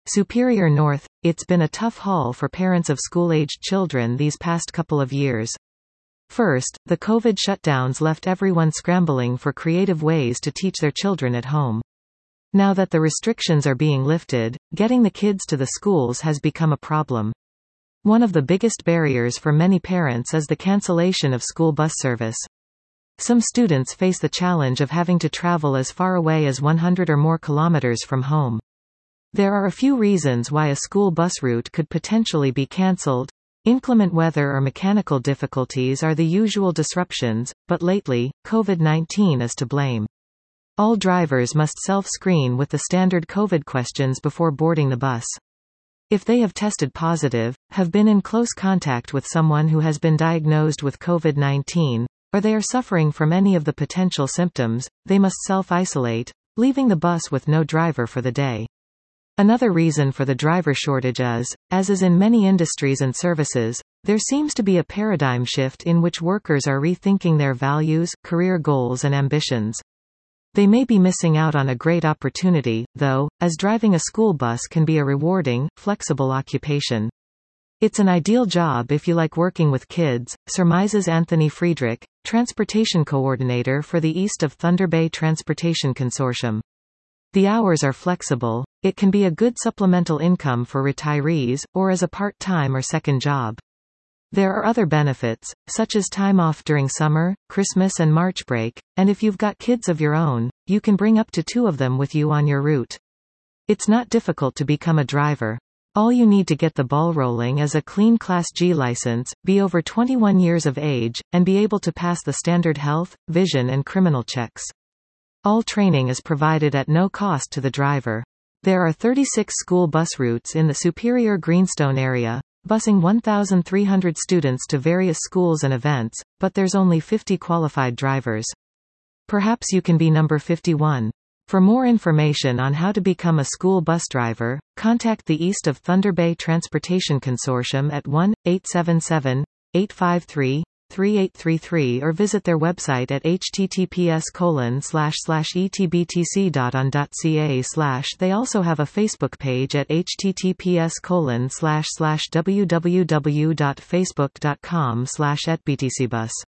Superior North, it's been a tough haul for parents of school-aged children these past couple of years. First, the COVID shutdowns left everyone scrambling for creative ways to teach their children at home. Now that the restrictions are being lifted, getting the kids to the schools has become a problem. One of the biggest barriers for many parents is the cancellation of school bus service. Some students face the challenge of having to travel as far away as 100 or more kilometers from home. There are a few reasons why a school bus route could potentially be cancelled. Inclement weather or mechanical difficulties are the usual disruptions, but lately, COVID-19 is to blame. All drivers must self-screen with the standard COVID questions before boarding the bus. If they have tested positive, have been in close contact with someone who has been diagnosed with COVID-19, or they are suffering from any of the potential symptoms, they must self-isolate, leaving the bus with no driver for the day. Another reason for the driver shortage is, as is in many industries and services, there seems to be a paradigm shift in which workers are rethinking their values, career goals and ambitions. They may be missing out on a great opportunity, though, as driving a school bus can be a rewarding, flexible occupation. It's an ideal job if you like working with kids, surmises Anthony Friedrich, transportation coordinator for the East of Thunder Bay Transportation Consortium. The hours are flexible, it can be a good supplemental income for retirees, or as a part-time or second job. There are other benefits, such as time off during summer, Christmas and March break, and if you've got kids of your own, you can bring up to 2 of them with you on your route. It's not difficult to become a driver. All you need to get the ball rolling is a clean Class G license, be over 21 years of age, and be able to pass the standard health, vision and criminal checks. All training is provided at no cost to the driver. There are 36 school bus routes in the Superior Greenstone area, busing 1,300 students to various schools and events, but there's only 50 qualified drivers. Perhaps you can be number 51. For more information on how to become a school bus driver, contact the East of Thunder Bay Transportation Consortium at 1-877-853-3833 or visit their website at https://etbtc.on.ca/. They also have a Facebook page at https://www.facebook.com/@btcbus.